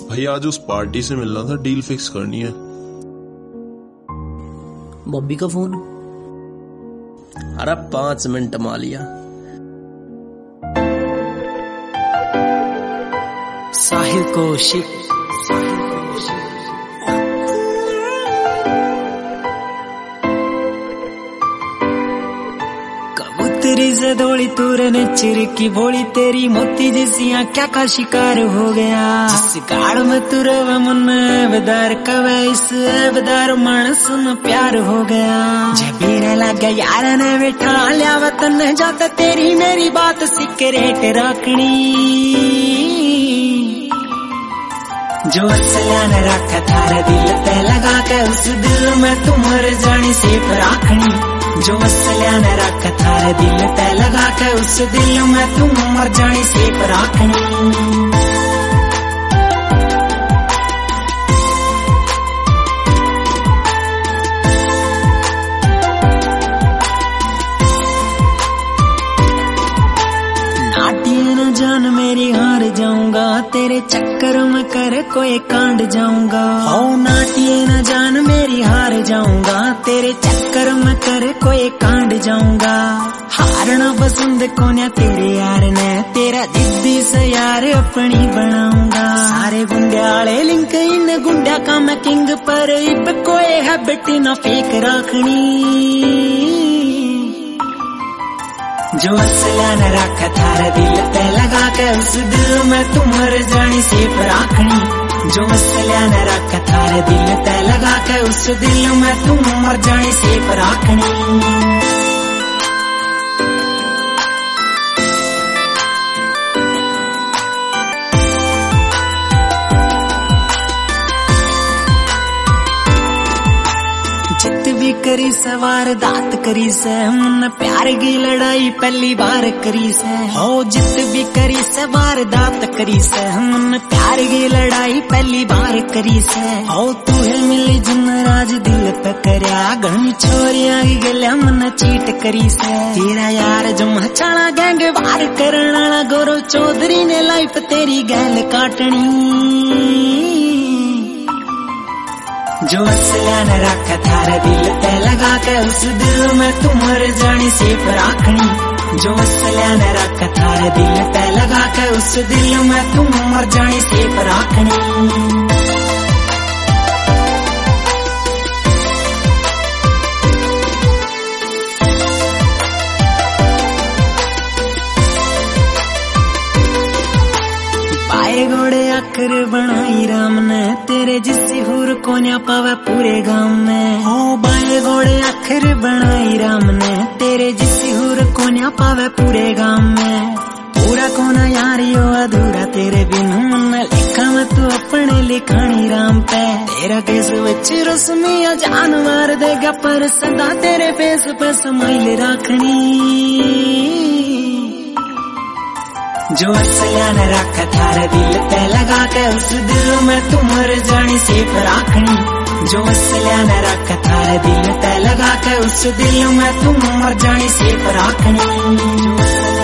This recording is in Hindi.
भाई आज उस पार्टी से मिलना था, डील फिक्स करनी है। बॉबी का फोन? अरे 5 मिनट मालिया। साहिल कौशिक कबूतरी से दौड़ी तूरे ने चिरकी बोली, तेरी मोती जैसी आँखों का शिकार हो गया। जिस गाड़ में तू रवा मन बेदार कवे, इस बेदार मानस में प्यार हो गया। जबीरे लग यार ने बैठा लिया वतन जाता, तेरी मेरी बात सिकरेट रखनी। जो असलिया ने रखा थारा दिल पे लगा के, उस दिल में तुम्हारे जानी सिर्फ राखनी। जो असलिया ने रखा थारा दिल पे लगा के, उस दिल में तुम मर जानी सिर्फ राखनी। जान मेरी हार जाऊंगा, तेरे चक्कर में कर कोई कांड जाऊंगा। हो नाटिए न जान मेरी हार जाऊंगा, तेरे चक्कर में कर कोई कांड जाऊंगा। हारना पसंद कोन्या तेरे यार ने, तेरा जिद्दी से यार अपनी बनाऊंगा। सारे गुंड्याले लिंक इन गुंड्या का मैं किंग, पर इब कोई हैबिट न फेक रखनी। जो असलिया ने रखा थारा दिल पे लगा के, उस दिल में तुम्हारे जानी सिर्फ राखनी। जो असलिया ने रखा थारा दिल पे लगा के, उस दिल में तुम मर जानी सिर्फ राखनी। भी करी से वारदात करी से, मन प्यार की लड़ाई पहली बार करी से। हो जित भी करी से वारदात करी से, मन प्यार की लड़ाई पहली बार करी से। हो तू है मिली जिन राज दिल पे करया, घनी छोरिया की गलिया मन चीट करी से। तेरा यार जो मचाना गैंग वार करना, गौरव चौधरी ने लाइफ तेरी गैल काटनी। जो असलिया ने रखा थारा दिल पे लगा के, उस दिल में तुम्हारे जानी सिर्फ राखनी। जो असलिया ने रखा थारा दिल पे लगा के, उस दिल में तुम मर जानी सिर्फ राखनी। घोड़े आखिर बनाई राम ने, तेरे जिसी हुर कोन्या पावे पूरे गांव में। हो बाए घोड़े आखिर बनाई राम ने, तेरे जिसी हुर कोन्या पावे पूरे गांव में। पूरा कोना यारियो अधूरा तेरे बिन, मन लिखा में तू अपने लिखानी राम पे। तेरा केस विच रस्मिया जान मार देगा, पर सदा तेरे फेस पे स्माइल रखनी। जो असलिया ने रखा थारा दिल पे लगा के, उस दिल में तुम्हारे जानी सिर्फ राखनी। जो असलिया ने रखा थारा दिल पे लगा के, उस दिल में तुम मर जानी सिर्फ राखनी।